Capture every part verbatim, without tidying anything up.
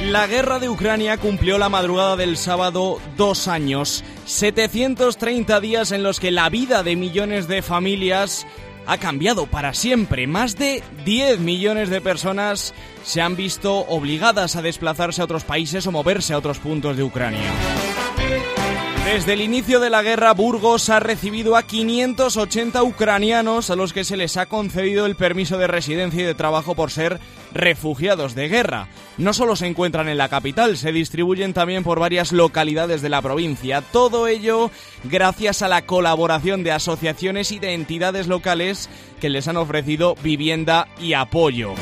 La guerra de Ucrania cumplió la madrugada del sábado dos años, setecientos treinta días en los que la vida de millones de familias ha cambiado para siempre. Más de diez millones de personas se han visto obligadas a desplazarse a otros países o moverse a otros puntos de Ucrania. Desde el inicio de la guerra, Burgos ha recibido a quinientos ochenta ucranianos a los que se les ha concedido el permiso de residencia y de trabajo por ser refugiados de guerra. No solo se encuentran en la capital, se distribuyen también por varias localidades de la provincia. Todo ello gracias a la colaboración de asociaciones y de entidades locales que les han ofrecido vivienda y apoyo.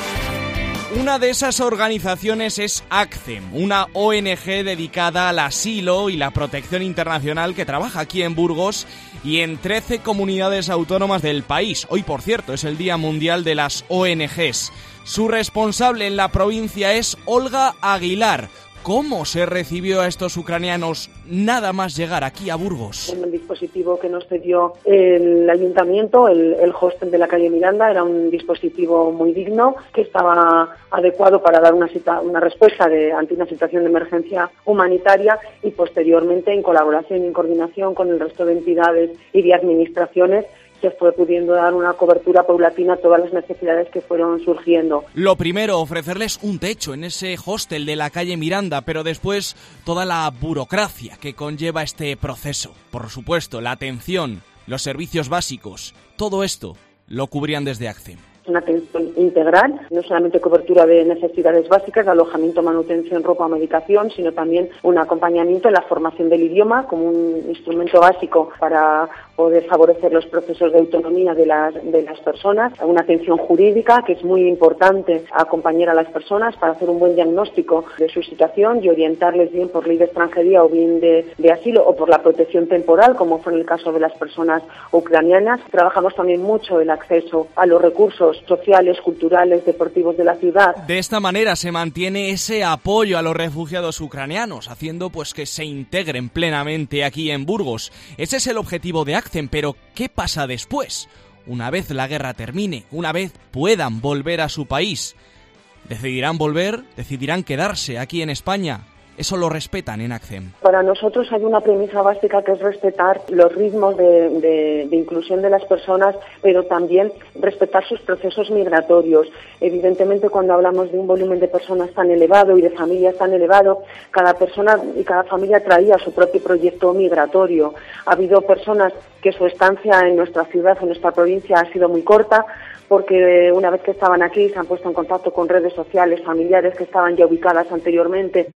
Una de esas organizaciones es ACCEM, una O N G dedicada al asilo y la protección internacional que trabaja aquí en Burgos y en trece comunidades autónomas del país. Hoy, por cierto, es el Día Mundial de las O N Ges. Su responsable en la provincia es Olga Aguilar. ¿Cómo se recibió a estos ucranianos nada más llegar aquí a Burgos? El dispositivo que nos cedió el ayuntamiento, el, el hostel de la calle Miranda, era un dispositivo muy digno, que estaba adecuado para dar una, cita, una respuesta de, ante una situación de emergencia humanitaria y posteriormente, en colaboración y en coordinación con el resto de entidades y de administraciones, se fue pudiendo dar una cobertura paulatina a todas las necesidades que fueron surgiendo. Lo primero, ofrecerles un techo en ese hostel de la calle Miranda, pero después toda la burocracia que conlleva este proceso. Por supuesto, la atención, los servicios básicos, todo esto lo cubrían desde ACCEM. Una atención integral, no solamente cobertura de necesidades básicas, alojamiento, manutención, ropa, medicación, sino también un acompañamiento en la formación del idioma como un instrumento básico para poder favorecer los procesos de autonomía de las, de las personas, una atención jurídica que es muy importante, acompañar a las personas para hacer un buen diagnóstico de su situación y orientarles bien por ley de extranjería o bien de, de asilo o por la protección temporal, como fue en el caso de las personas ucranianas. Trabajamos también mucho el acceso a los recursos sociales, culturales, deportivos de la ciudad. De esta manera se mantiene ese apoyo a los refugiados ucranianos, haciendo pues que se integren plenamente aquí en Burgos. Ese es el objetivo de ACCEM, pero ¿qué pasa después? Una vez la guerra termine, una vez puedan volver a su país, ¿decidirán volver? ¿Decidirán quedarse aquí en España? Eso lo respetan en ACCEM. Para nosotros hay una premisa básica que es respetar los ritmos de, de, de inclusión de las personas, pero también respetar sus procesos migratorios. Evidentemente, cuando hablamos de un volumen de personas tan elevado y de familias tan elevado, cada persona y cada familia traía su propio proyecto migratorio. Ha habido personas que su estancia en nuestra ciudad, en nuestra provincia, ha sido muy corta, porque una vez que estaban aquí se han puesto en contacto con redes sociales familiares que estaban ya ubicadas anteriormente.